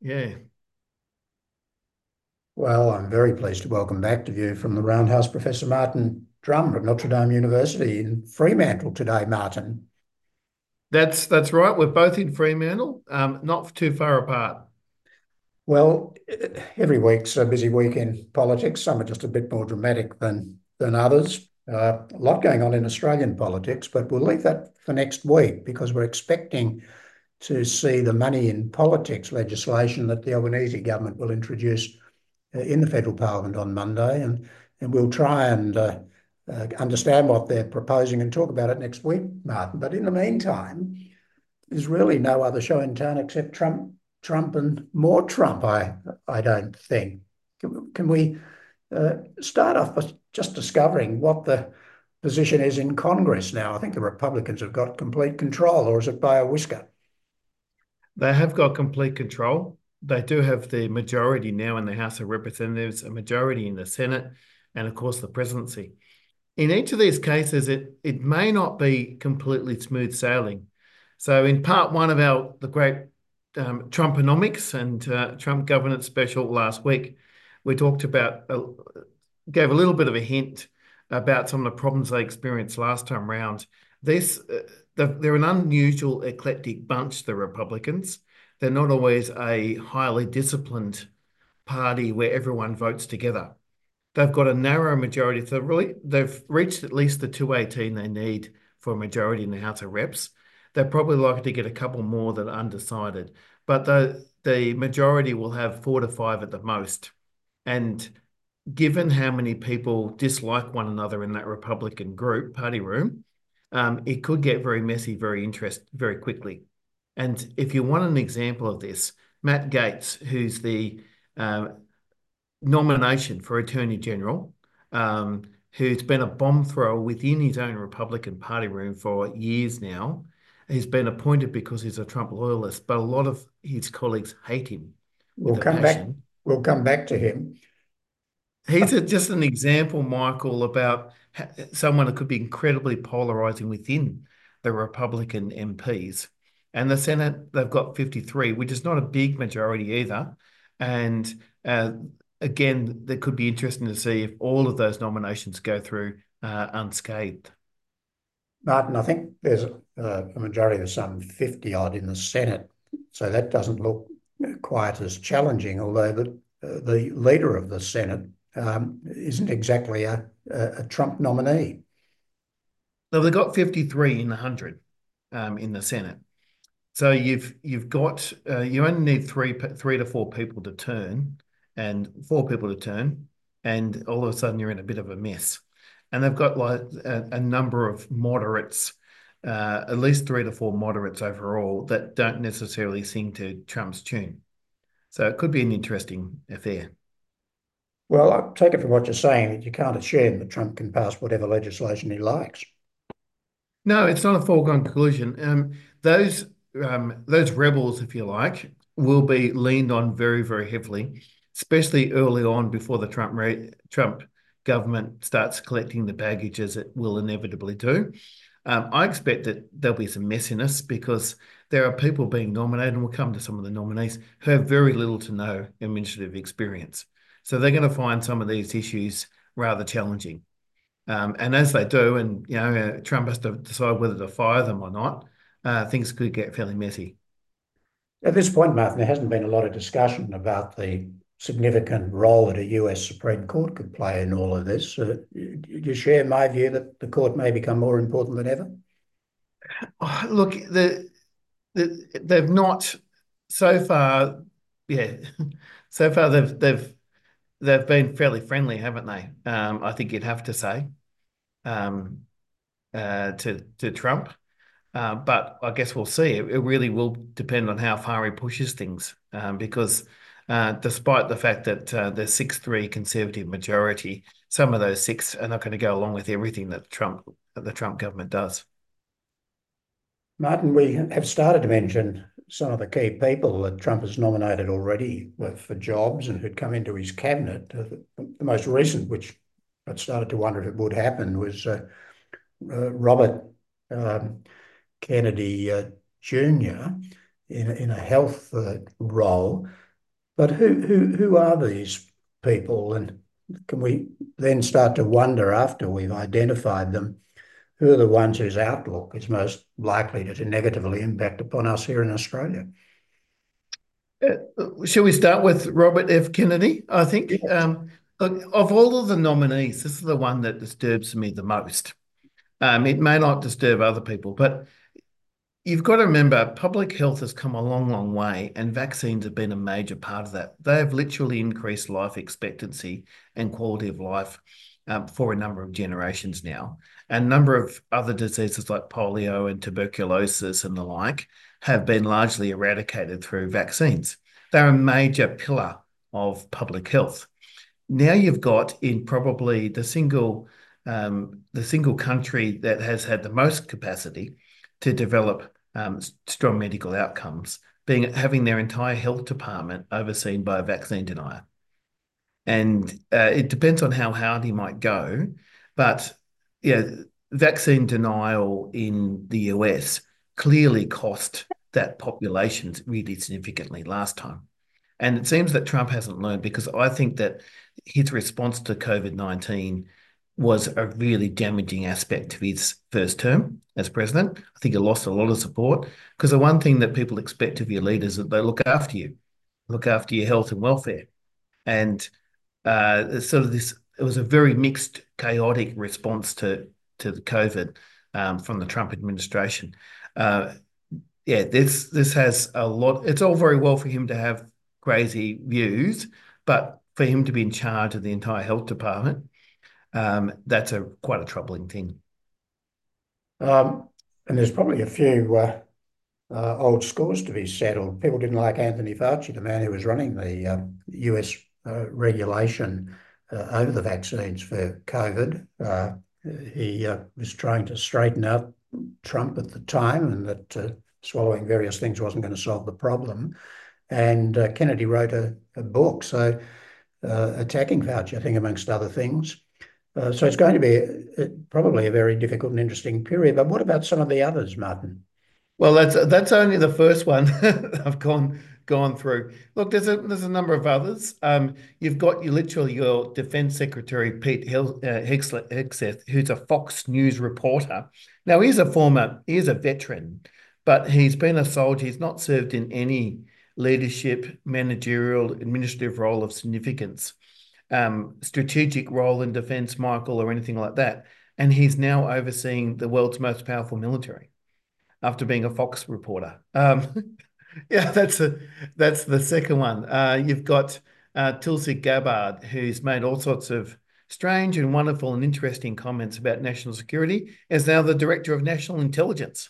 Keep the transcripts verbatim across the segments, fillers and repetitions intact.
Yeah, Well, I'm very pleased to welcome back to you from the Roundhouse Professor Martin Drum at Notre Dame University in Fremantle today, Martin. that's that's right. We're both in Fremantle, um, not too far apart. Well, every week's a busy week in politics. Some are just a bit more dramatic than than others. Uh, a lot going on in Australian politics, but we'll leave that for next week because we're expecting to see the money in politics legislation that the Albanese government will introduce uh, in the federal parliament on Monday, and and we'll try and uh, uh, understand what they're proposing and talk about it next week, Martin. But in the meantime, there's really no other show in town except Trump, Trump, and more Trump. I I don't think. Can, can we uh, start off by just discovering what the position is in Congress now? I think the Republicans have got complete control, or is it by a whisker? They have got complete control. They do have the majority now in the House of Representatives, a majority in the Senate, and of course the presidency. In each of these cases, it it may not be completely smooth sailing. So, in part one of our the great um, Trumponomics and uh, Trump governance special last week, we talked about uh, gave a little bit of a hint about some of the problems they experienced last time round. This uh, they're an unusual eclectic bunch, the Republicans. They're not always a highly disciplined party where everyone votes together. They've got a narrow majority. So really, they've reached at least the two eighteen they need for a majority in the House of Reps. They're probably likely to get a couple more that are undecided, but the the majority will have four to five at the most. And given how many people dislike one another in that Republican group party room, um, it could get very messy, very interest, very quickly. And if you want an example of this, Matt Gaetz, who's the uh, nomination for Attorney General, um, who's been a bomb thrower within his own Republican Party room for years now. He's been appointed because he's a Trump loyalist, but a lot of his colleagues hate him We'll with a come back. passion. We'll come back to him. He's a, just an example, Michael, about ha- someone who could be incredibly polarizing within the Republican M Ps. And the Senate, they've got fifty-three, which is not a big majority either. And uh, again, that could be interesting to see if all of those nominations go through uh, unscathed. Martin, I think there's a, a majority of some fifty odd in the Senate, so that doesn't look quite as challenging, although the, uh, the leader of the Senate um, isn't exactly a, a, a Trump nominee. So they've got fifty-three in the one hundred um, in the Senate. So you've you've got uh, you only need three three to four people to turn, and four people to turn, and all of a sudden you're in a bit of a mess. And they've got like a, a number of moderates, uh, at least three to four moderates overall that don't necessarily sing to Trump's tune. So it could be an interesting affair. Well, I take it from what you're saying that you can't assume that Trump can pass whatever legislation he likes. No, it's not a foregone conclusion. Um, those um, those rebels, if you like, will be leaned on very, very heavily, especially early on before the Trump re Trump government starts collecting the baggage, as it will inevitably do. Um, I expect that there'll be some messiness because there are people being nominated, and we'll come to some of the nominees who have very little to no administrative experience. So they're going to find some of these issues rather challenging. Um, and as they do, and you know, uh, Trump has to decide whether to fire them or not, uh, things could get fairly messy. At this point, Martin, there hasn't been a lot of discussion about the significant role that a U S Supreme Court could play in all of this. Uh, do you share my view that the court may become more important than ever? Oh, look, the, the they've not so far, yeah, so far they've they've they've been fairly friendly, haven't they? Um, I think you'd have to say um, uh, to to Trump. Uh, but I guess we'll see. It, it really will depend on how far he pushes things, um, because uh, despite the fact that uh, the six three Conservative majority, some of those six are not going to go along with everything that Trump that the Trump government does. Martin, we have started to mention some of the key people that Trump has nominated already for jobs and who'd come into his cabinet. Uh, the, the most recent, which I started to wonder if it would happen, was uh, uh, Robert um, Kennedy uh, Junior in, in a health uh, role. But who who who are these people, and can we then start to wonder after we've identified them, who are the ones whose outlook is most likely to negatively impact upon us here in Australia? Uh, shall we start with Robert F. Kennedy? I think Yeah. um, look, of all of the nominees, this is the one that disturbs me the most. Um, it may not disturb other people, but you've got to remember public health has come a long, long way, and vaccines have been a major part of that. They have literally increased life expectancy and quality of life um, for a number of generations now. And a number of other diseases like polio and tuberculosis and the like have been largely eradicated through vaccines. They're a major pillar of public health. Now you've got in probably the single um, the single country that has had the most capacity to develop um, strong medical outcomes, being having their entire health department overseen by a vaccine denier. And uh, it depends on how hard he might go, but yeah, vaccine denial in the U S clearly cost that population really significantly last time. And it seems that Trump hasn't learned, because I think that his response to COVID nineteen was a really damaging aspect of his first term as president. I think he lost a lot of support, because the one thing that people expect of your leaders is that they look after you, look after your health and welfare. And uh, sort of this, it was a very mixed, chaotic response to to the COVID um, from the Trump administration. Uh, yeah, this this has a lot. It's all very well for him to have crazy views, but for him to be in charge of the entire health department, um, that's a quite a troubling thing. Um, and there's probably a few uh, uh, old scores to be settled. People didn't like Anthony Fauci, the man who was running the uh, U S uh, regulation uh, over the vaccines for COVID. Uh, he uh, was trying to straighten out Trump at the time, and that uh, swallowing various things wasn't going to solve the problem. And uh, Kennedy wrote a, a book, so uh, attacking Fauci, I think, amongst other things. Uh, so it's going to be a, a, probably a very difficult and interesting period. But what about some of the others, Martin? Well, that's that's only the first one I've gone gone through. Look, there's a there's a number of others. Um, you've got you literally your Defense Secretary Pete Hill, uh, Hegseth, who's a Fox News reporter. Now he's a former, he's a veteran, but he's been a soldier. He's not served in any leadership, managerial, administrative role of significance, um, strategic role in defense, Michael, or anything like that. And he's now overseeing the world's most powerful military after being a Fox reporter. Um, yeah, that's a that's the second one. Uh, you've got uh, Tulsi Gabbard, who's made all sorts of strange and wonderful and interesting comments about national security, is now the director of national intelligence.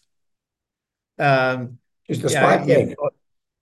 Um, Is the yeah, spy you've thing? got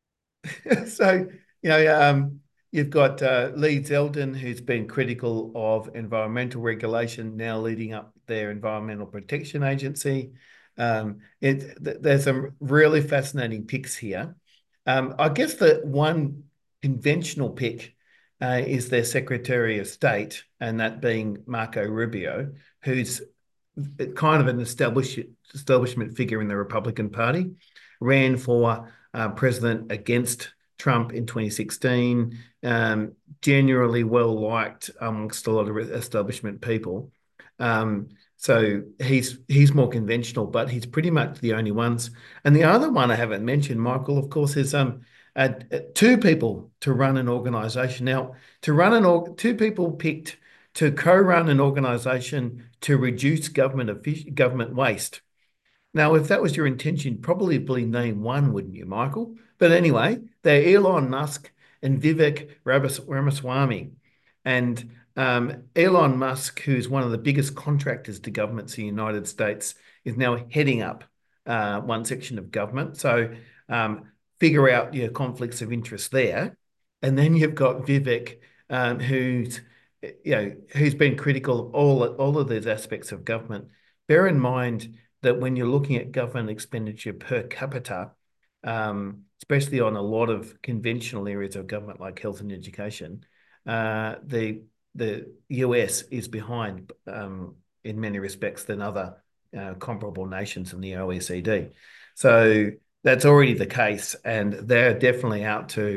so you know um, you've got uh, Lee Zeldin, who's been critical of environmental regulation, now leading up their Environmental Protection Agency. Um, it, th there's some really fascinating picks here. Um, I guess the one conventional pick uh, is their Secretary of State, and that being Marco Rubio, who's kind of an established establishment figure in the Republican Party, ran for uh, president against Trump in twenty sixteen, um, generally well liked amongst a lot of establishment people. Um, so he's he's more conventional, but he's pretty much the only ones. And the other one I haven't mentioned, Michael, of course, is um uh, two people to run an organisation. Now, to run an org, two people picked to co-run an organisation to reduce government government waste. Now, if that was your intention, probably name one, wouldn't you, Michael? But anyway, they're Elon Musk and Vivek Ramaswamy. And um, Elon Musk, who's one of the biggest contractors to governments in the United States, is now heading up uh, one section of government. So um, figure out your conflicts of interest there. And then you've got Vivek, um, who's you know who's been critical of all all of these aspects of government. Bear in mind that when you're looking at government expenditure per capita, um, especially on a lot of conventional areas of government like health and education, uh, the the U S is behind um, in many respects than other uh, comparable nations in the O E C D. So that's already the case, and they're definitely out to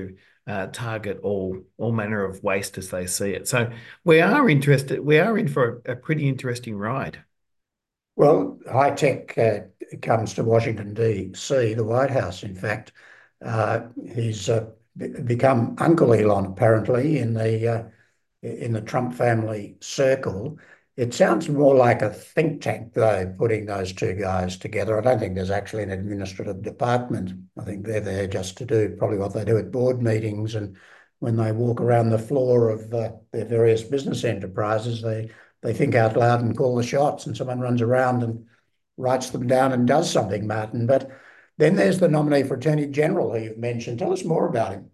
uh, target all all manner of waste as they see it. So we are interested. We are in for a, a pretty interesting ride. Well, high tech uh, comes to Washington, D C, the White House, in fact. Uh, he's uh, become Uncle Elon, apparently, in the uh, in the Trump family circle. It sounds more like a think tank, though, putting those two guys together. I don't think there's actually an administrative department. I think they're there just to do probably what they do at board meetings, and when they walk around the floor of uh, their various business enterprises, they they think out loud and call the shots, and someone runs around and writes them down and does something, Martin. But then there's the nominee for Attorney General who you've mentioned. Tell us more about him.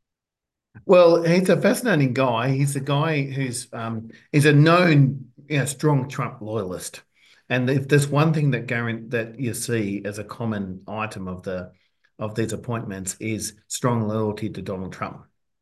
Well, he's a fascinating guy. He's a guy who's um, is a known, you know, strong Trump loyalist. And if there's one thing that Garen, that you see as a common item of the of these appointments is strong loyalty to Donald Trump.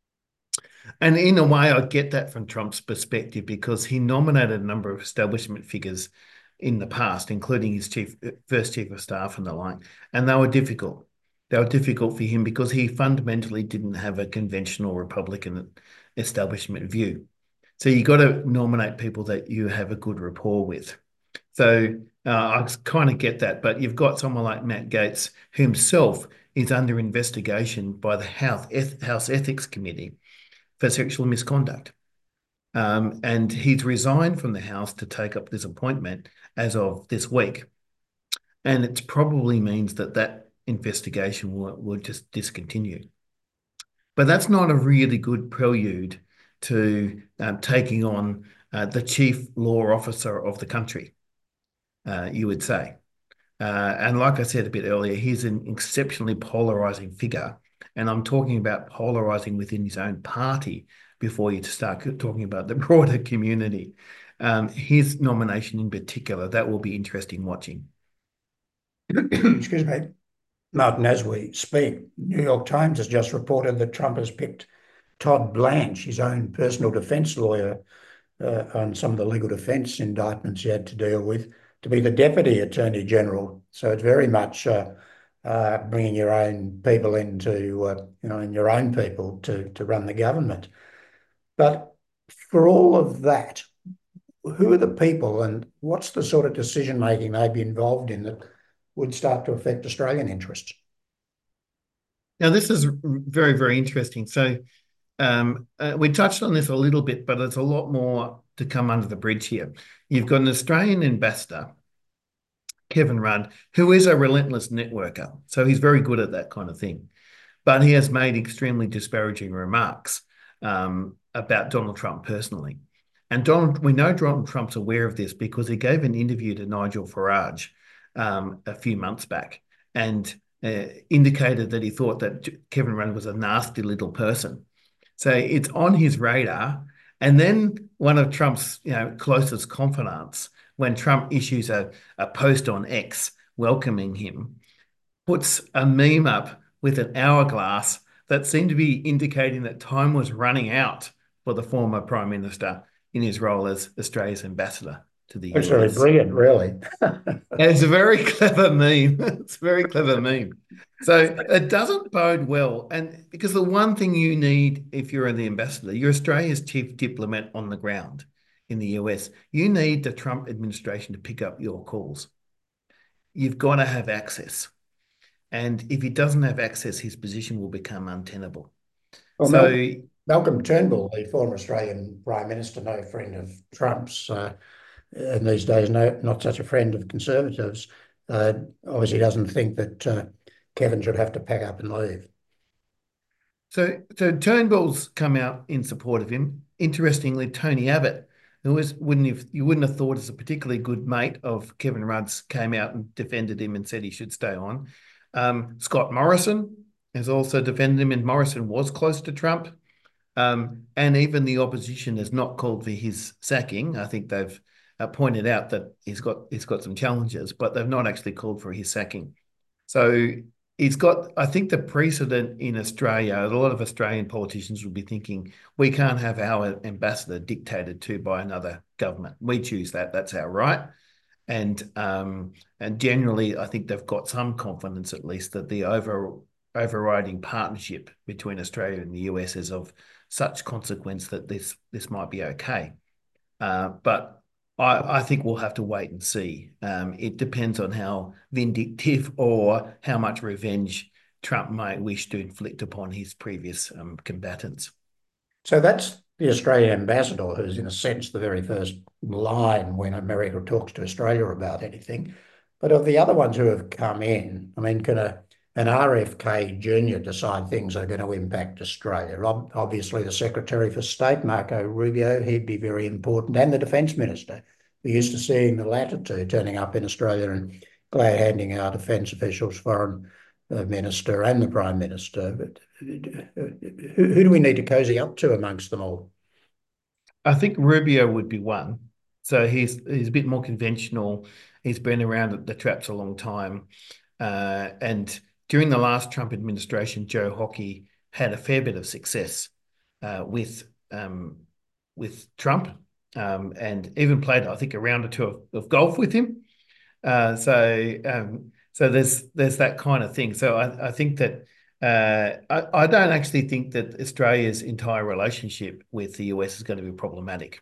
And in a way, I get that from Trump's perspective because he nominated a number of establishment figures in the past, including his chief, first chief of staff and the like, and they were difficult. They were difficult for him because he fundamentally didn't have a conventional Republican establishment view. So you got to nominate people that you have a good rapport with. So uh, I kind of get that, but you've got someone like Matt Gaetz, who himself is under investigation by the House, House Ethics Committee for sexual misconduct. Um, and he's resigned from the House to take up this appointment as of this week. And it probably means that that investigation will, will just discontinue. But that's not a really good prelude to um, taking on uh, the chief law officer of the country, uh, you would say. Uh, and like I said a bit earlier, he's an exceptionally polarizing figure. And I'm talking about polarizing within his own party before you start talking about the broader community. Um, his nomination in particular, that will be interesting watching. Excuse me. Martin, as we speak, New York Times has just reported that Trump has picked Todd Blanche, his own personal defense lawyer, uh, on some of the legal defense indictments he had to deal with, to be the Deputy Attorney General. So it's very much uh, uh, bringing your own people into, uh, you know, and your own people to, to run the government. But for all of that, who are the people and what's the sort of decision making they'd be involved in that would start to affect Australian interests? Now, this is very, very interesting. So um, uh, we touched on this a little bit, but there's a lot more to come under the bridge here. You've got an Australian ambassador, Kevin Rudd, who is a relentless networker. So he's very good at that kind of thing. But he has made extremely disparaging remarks um, about Donald Trump personally. And Donald, we know Donald Trump's aware of this because he gave an interview to Nigel Farage um, a few months back and uh, indicated that he thought that Kevin Rudd was a nasty little person. So it's on his radar. And then one of Trump's, you know, closest confidants, when Trump issues a, a post on X welcoming him, puts a meme up with an hourglass that seemed to be indicating that time was running out for the former Prime Minister in his role as Australia's ambassador to the It's U S. really brilliant, really. It's a very clever meme. It's a very clever meme. So it doesn't bode well. And because the one thing you need if you're the ambassador, you're Australia's chief diplomat on the ground in the U S. You need the Trump administration to pick up your calls. You've got to have access. And if he doesn't have access, his position will become untenable. Well, So, Malcolm, Malcolm Turnbull, the former Australian Prime Minister, no friend of Trump's, uh, and these days no, not such a friend of Conservatives, uh, obviously doesn't think that uh, Kevin should have to pack up and leave. so, so Turnbull's come out in support of him. Interestingly, Tony Abbott, who was wouldn't have you wouldn't have thought is a particularly good mate of Kevin Rudd's, came out and defended him and said he should stay on. Um, Scott Morrison has also defended him, and Morrison was close to Trump. Um, and even the opposition has not called for his sacking. I think they've uh, pointed out that he's got he's got some challenges, but they've not actually called for his sacking. So he's got, I think, the precedent in Australia. A lot of Australian politicians would be thinking, we can't have our ambassador dictated to by another government. We choose that. That's our right. And um, and generally, I think they've got some confidence, at least, that the over overriding partnership between Australia and the U S is of such consequence that this this might be okay. Uh, but I, I think we'll have to wait and see. Um, it depends on how vindictive or how much revenge Trump may wish to inflict upon his previous um, combatants. So that's the Australian ambassador, who's in a sense the very first line when America talks to Australia about anything. But of the other ones who have come in, I mean, can a, an R F K Junior decide things are going to impact Australia? Obviously, the Secretary for State, Marco Rubio, he'd be very important, and the Defence Minister. We're used to seeing the latter two turning up in Australia and glad handing our defence officials, foreign uh, minister and the Prime Minister. But who, who do we need to cozy up to amongst them all? I think Rubio would be one. So he's he's a bit more conventional. He's been around the traps a long time. Uh, and during the last Trump administration, Joe Hockey had a fair bit of success uh, with um, with Trump, um, and even played, I think, a round or two of, of golf with him. Uh, so um, so there's there's that kind of thing. So I, I think that uh, I, I don't actually think that Australia's entire relationship with the U S is going to be problematic.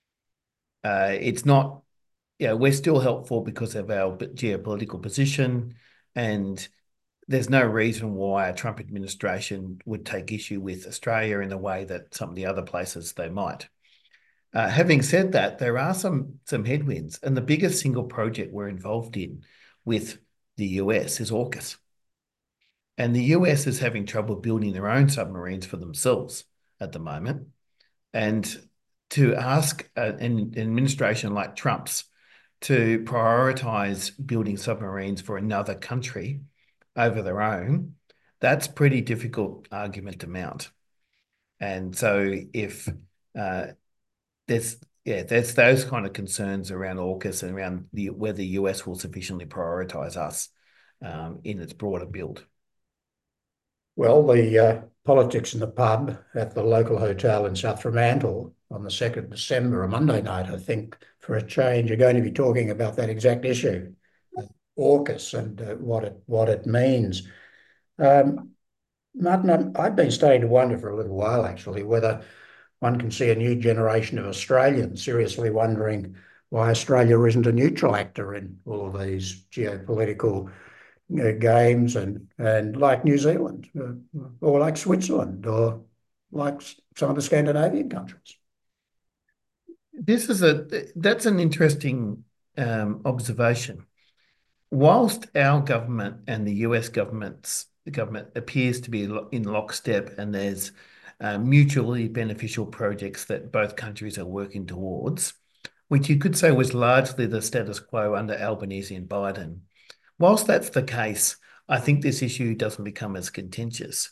Uh, it's not, yeah, we're still helpful because of our geopolitical position, and there's no reason why a Trump administration would take issue with Australia in the way that some of the other places they might. Uh, having said that, there are some some headwinds, and the biggest single project we're involved in with the U S is AUKUS. And the U S is having trouble building their own submarines for themselves at the moment. And to ask an, an administration like Trump's to prioritise building submarines for another country over their own, that's a pretty difficult argument to mount. And so if uh, there's yeah, there's those kind of concerns around AUKUS and around the whether the U S will sufficiently prioritise us um, in its broader build. Well, the uh, politics in the pub at the local hotel in South Fremantle on the second of December, a Monday night, I think, for a change, are going to be talking about that exact issue, AUKUS, and uh, what it what it means. Um, Martin, I've been starting to wonder for a little while, actually, whether one can see a new generation of Australians seriously wondering why Australia isn't a neutral actor in all of these geopolitical uh, games, and and like New Zealand, uh, or like Switzerland, or like some of the Scandinavian countries. This is a that's an interesting um, observation. Whilst our government and the U S government's the government appears to be in lockstep, and there's uh, mutually beneficial projects that both countries are working towards, which you could say was largely the status quo under Albanese and Biden. Whilst that's the case, I think this issue doesn't become as contentious.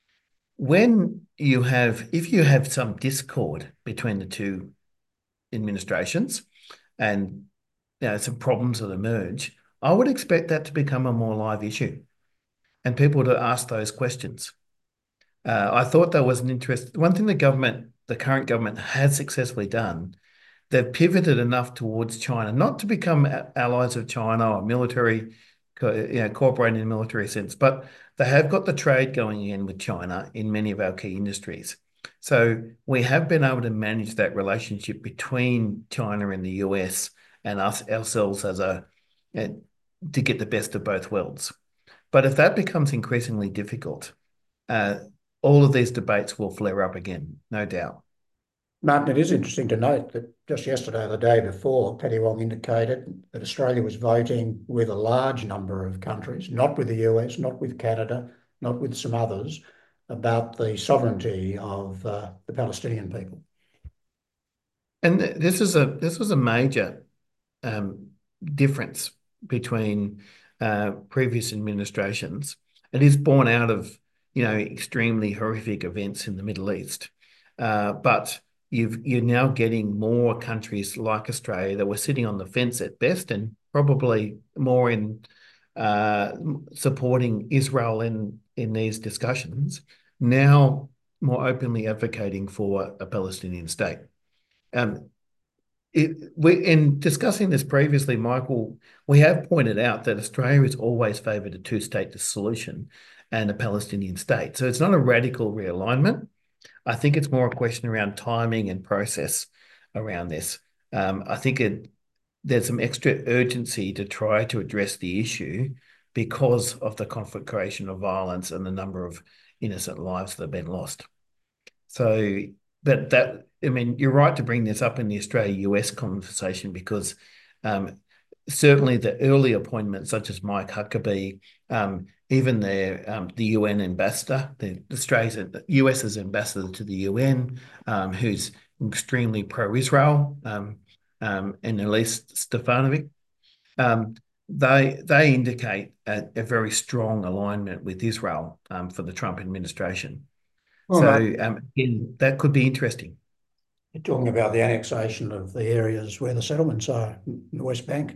When you have, if you have some discord between the two administrations and you know, some problems that emerge, I would expect that to become a more live issue and people to ask those questions. Uh, I thought that was an interest. One thing the government, the current government, has successfully done, they've pivoted enough towards China, not to become allies of China or military, you know, cooperating in a military sense, but they have got the trade going in with China in many of our key industries. So we have been able to manage that relationship between China and the U S and us ourselves as a to get the best of both worlds. But if that becomes increasingly difficult, uh, all of these debates will flare up again, no doubt. Martin, it is interesting to note that just yesterday or the day before, Penny Wong indicated that Australia was voting with a large number of countries, not with the U S, not with Canada, not with some others, about the sovereignty of uh, the Palestinian people. And this is a this was a major um, difference between uh, previous administrations. It is born out of you know extremely horrific events in the Middle East, uh, but you've you're now getting more countries like Australia that were sitting on the fence at best, and probably more in uh, supporting Israel in in these discussions, now more openly advocating for a Palestinian state. Um, it, we, in discussing this previously, Michael, we have pointed out that Australia has always favoured a two-state solution, and a Palestinian state. So it's not a radical realignment. I think it's more a question around timing and process around this. Um, I think it, there's some extra urgency to try to address the issue because of the conflagration of violence and the number of innocent lives that have been lost. So, but that, I mean, you're right to bring this up in the Australia-U S conversation because um, certainly the early appointments, such as Mike Huckabee, um, even the um, the U N ambassador, the Australia's US's ambassador to the U N, um, who's extremely pro-Israel, um, um, and Elise Stefanovic, um, they they indicate a, a very strong alignment with Israel um, for the Trump administration. Well, Mark, So um, again, that could be interesting. you're talking about the annexation of the areas where the settlements are in the West Bank.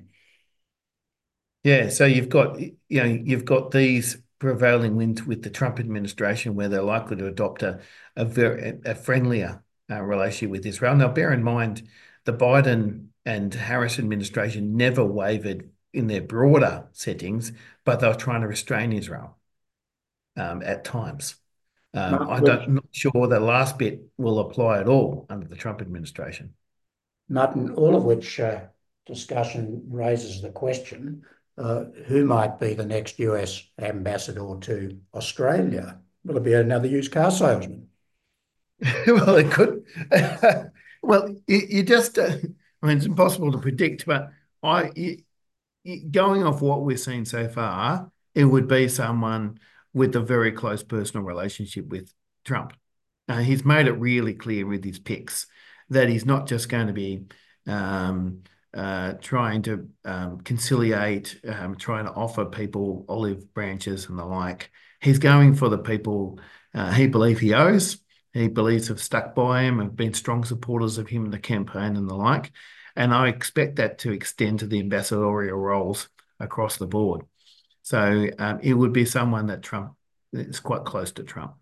Yeah, so you've got you know you've got these prevailing winds with the Trump administration where they're likely to adopt a a very a friendlier uh, relationship with Israel. Now, bear in mind, the Biden and Harris administration never wavered in their broader settings, but they were trying to restrain Israel um, at times. Um, Martin, I which, don't, I'm not sure the last bit will apply at all under the Trump administration. Martin, all of which uh, discussion raises the question, uh, who might be the next U S ambassador to Australia? Will it be another used car salesman? Well, it could. Well, you, you just, uh, I mean, it's impossible to predict, but I, you, you- going off what we've seen so far, it would be someone with a very close personal relationship with Trump. Uh, he's made it really clear with his picks that he's not just going to be um, uh, trying to um, conciliate, um, trying to offer people olive branches and the like. He's going for the people uh, he believes he owes. He believes have stuck by him, have been strong supporters of him in the campaign and the like. And I expect that to extend to the ambassadorial roles across the board. So um, it would be someone that Trump is quite close to Trump.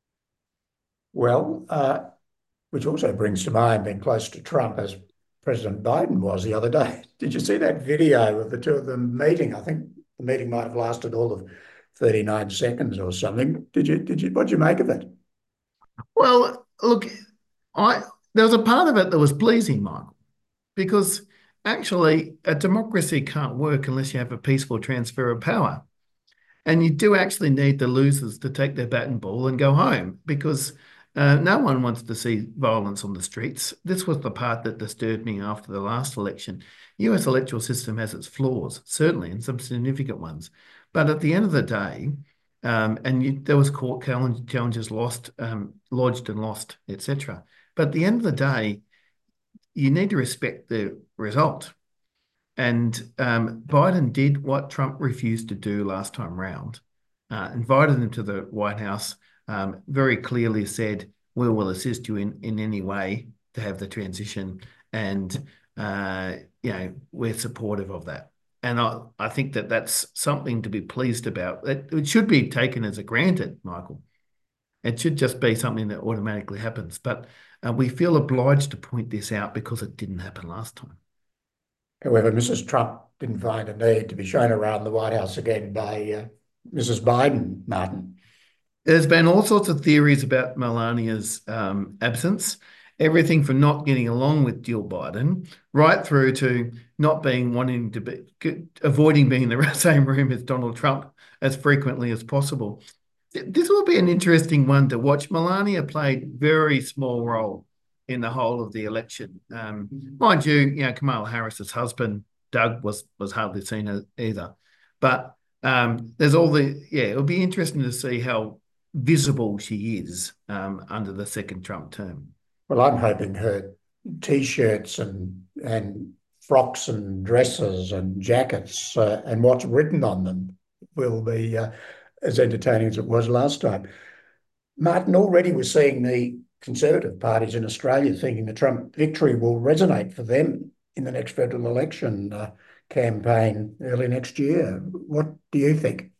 Well, uh, which also brings to mind being close to Trump as President Biden was the other day. Did you see that video of the two of them meeting? I think the meeting might have lasted all of thirty-nine seconds or something. Did you, did you, what did you make of it? Well, look, I there was a part of it that was pleasing, Michael, because actually a democracy can't work unless you have a peaceful transfer of power. And you do actually need the losers to take their bat and ball and go home because uh, no one wants to see violence on the streets. This was the part that disturbed me after the last election. U S electoral system has its flaws, certainly, and some significant ones. But at the end of the day, um, and you, there was court challenge, challenges lost, um, lodged and lost, et cetera. But at the end of the day, you need to respect the result. And um, Biden did what Trump refused to do last time round, uh, invited him to the White House, um, very clearly said, we will assist you in, in any way to have the transition. And, uh, you know, we're supportive of that. And I, I think that that's something to be pleased about. It, it should be taken as a granted, Michael. It should just be something that automatically happens. But uh, we feel obliged to point this out because it didn't happen last time. However, Missus Trump didn't find a need to be shown around the White House again by uh, Missus Biden, Martin. There's been all sorts of theories about Melania's um, absence, everything from not getting along with Jill Biden, right through to not being wanting to be, avoiding being in the same room as Donald Trump as frequently as possible. This will be an interesting one to watch. Melania played very small role in the whole of the election. Um, mind you, you know, Kamala Harris's husband, Doug, was was hardly seen either. But um, there's all the, yeah, it'll be interesting to see how visible she is um, under the second Trump term. Well, I'm hoping her T-shirts and and frocks and dresses and jackets uh, and what's written on them will be uh, as entertaining as it was last time. Martin, already we're seeing the Conservative parties in Australia thinking the Trump victory will resonate for them in the next federal election uh, campaign early next year. What do you think?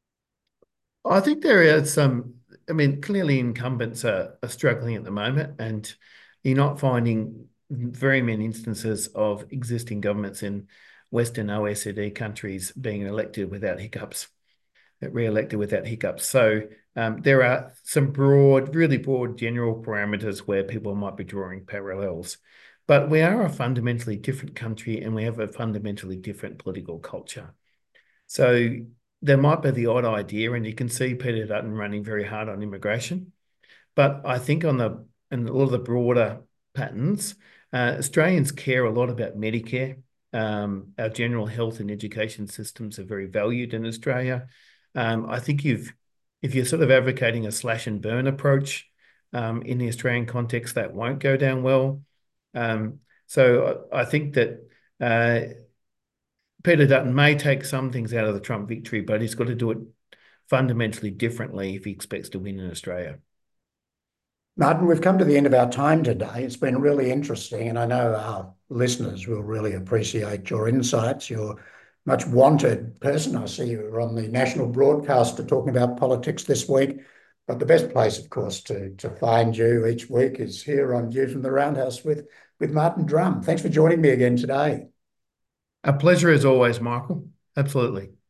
I think there are some, I mean, clearly incumbents are, are struggling at the moment, and you're not finding very many instances of existing governments in Western O E C D countries being elected without hiccups. re-elected without hiccups. So um, there are some broad, really broad general parameters where people might be drawing parallels. But we are a fundamentally different country and we have a fundamentally different political culture. So there might be the odd idea, and you can see Peter Dutton running very hard on immigration. But I think on the and all of the broader patterns, uh, Australians care a lot about Medicare. Um, our general health and education systems are very valued in Australia. Um, I think you've, if you're sort of advocating a slash and burn approach um, in the Australian context, that won't go down well. Um, so I, I think that uh, Peter Dutton may take some things out of the Trump victory, but he's got to do it fundamentally differently if he expects to win in Australia. Martin, we've come to the end of our time today. It's been really interesting, and I know our listeners will really appreciate your insights. You're a much wanted person. I see you were on the national broadcaster talking about politics this week. But the best place, of course, to, to find you each week is here on View from the Roundhouse with, with Martin Drum. Thanks for joining me again today. A pleasure as always, Michael. Absolutely.